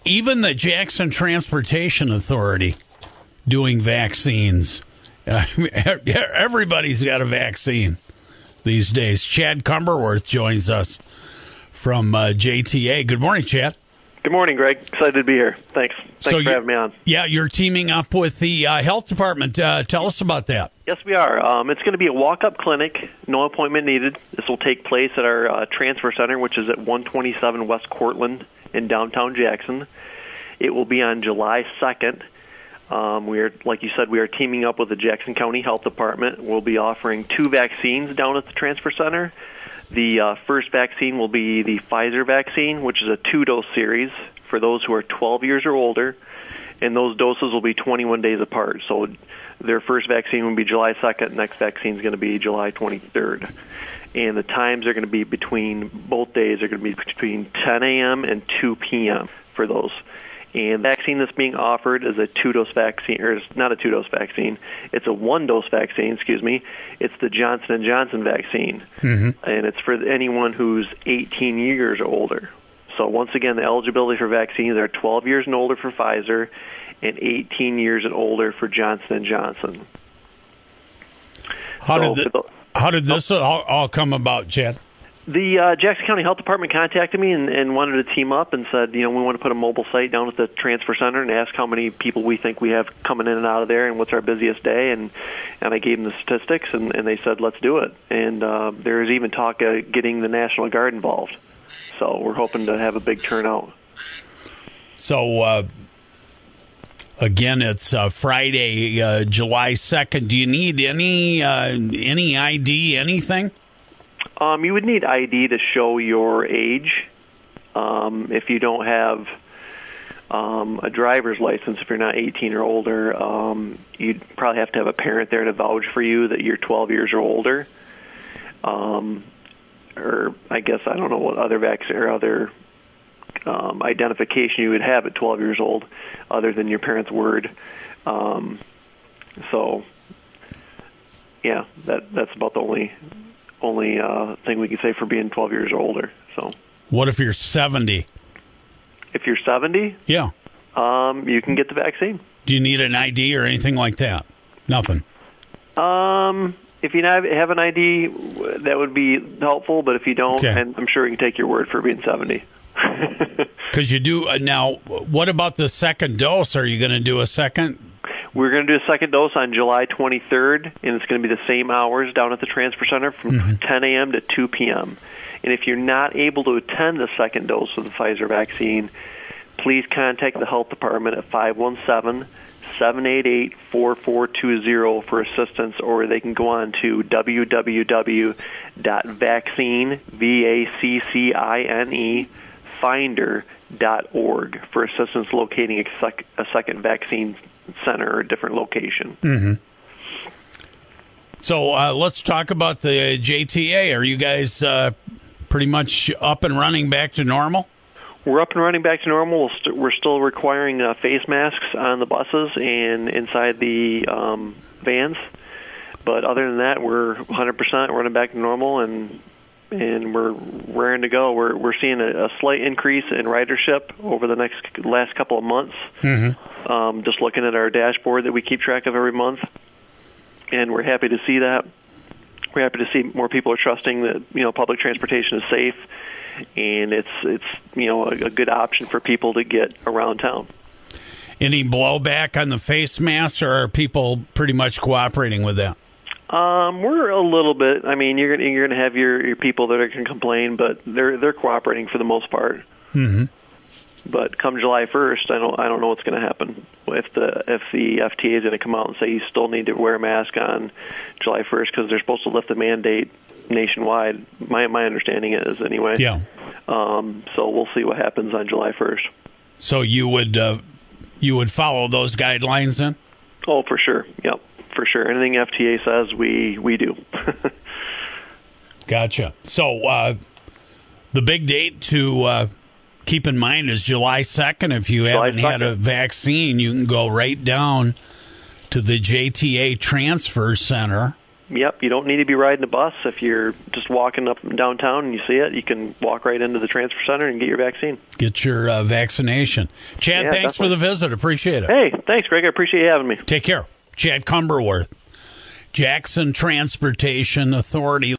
even the Jackson Transportation Authority doing vaccines. Everybody's got a vaccine these days. Chad Cumberworth joins us from JTA. Good morning, Chad. Good morning, Greg. Excited to be here. Thanks for having me on. Yeah, you're teaming up with the health department. Tell us about that. Yes, we are. It's going to be a walk-up clinic, no appointment needed. This will take place at our transfer center, which is at 127 West Cortland in downtown Jackson. It will be on July 2nd. Like you said, we are teaming up with the Jackson County Health Department. We'll be offering 2 vaccines down at the transfer center. The first vaccine will be the Pfizer vaccine, which is a 2-dose series for those who are 12 years or older, and those doses will be 21 days apart. So their first vaccine will be July 2nd, next vaccine is going to be July 23rd. And the times are going to be both days are going to be between 10 a.m. and 2 p.m. for those. And the vaccine that's being offered is a 2-dose vaccine, or it's not a 2-dose vaccine. It's a 1-dose vaccine, It's the Johnson & Johnson vaccine. Mm-hmm. And it's for anyone who's 18 years or older. So once again, the eligibility for vaccines are 12 years and older for Pfizer and 18 years and older for Johnson & Johnson. How did this all come about, Chad? The Jackson County Health Department contacted me and wanted to team up and said, we want to put a mobile site down at the transfer center and ask how many people we think we have coming in and out of there and what's our busiest day. And I gave them the statistics, and they said, let's do it. And there's even talk of getting the National Guard involved. So we're hoping to have a big turnout. So, again, it's Friday, July 2nd. Do you need any ID, anything? You would need ID to show your age. If you don't have a driver's license, if you're not 18 or older, you'd probably have to have a parent there to vouch for you that you're 12 years or older. Or I guess I don't know what other vaccine or other identification you would have at 12 years old, other than your parent's word. So, yeah, that's about the only thing we can say for being 12 years or older. So, what if you're 70? If you're 70, yeah, you can get the vaccine. Do you need an ID or anything like that? Nothing. If you have an ID, that would be helpful. But if you don't, and I'm sure we can take your word for being 70. Because you do now. What about the second dose? Are you going to do a second? We're going to do a second dose on July 23rd, and it's going to be the same hours down at the transfer center from 10 a.m. to 2 p.m. And if you're not able to attend the second dose of the Pfizer vaccine, please contact the health department at 517-788-4420 for assistance, or they can go on to www.finder.org for assistance locating a second vaccine center or a different location. Mm-hmm. So let's talk about the JTA. Are you guys pretty much up and running back to normal? We're up and running back to normal. We're still requiring face masks on the buses and inside the vans. But other than that, we're 100% running back to normal, and we're raring to go. We're seeing a slight increase in ridership over the last couple of months. Mm-hmm. Just looking at our dashboard that we keep track of every month, and we're happy to see that. We're happy to see more people are trusting that public transportation is safe, and it's a good option for people to get around town. Any blowback on the face masks, or are people pretty much cooperating with that? We're a little bit. I mean, you're going to have your people that are going to complain, but they're cooperating for the most part. Mm-hmm. But come July 1st, I don't know what's going to happen if the FTA is going to come out and say you still need to wear a mask on July 1st because they're supposed to lift the mandate nationwide. My understanding is anyway. Yeah. So we'll see what happens on July 1st. So you would follow those guidelines then? Oh, for sure. Yep. For sure. Anything FTA says, we do. Gotcha. So the big date to keep in mind is July 2nd. If you haven't had a vaccine, you can go right down to the JTA Transfer Center Yep, you don't need to be riding a bus. If you're just walking up downtown and you see it, you can walk right into the transfer center and get your vaccine. Get your vaccination. Chad, Yeah, thanks definitely. for the visit. Appreciate it. Hey, thanks, Greg. I appreciate you having me. Take care. Chad Cumberworth, Jackson Transportation Authority.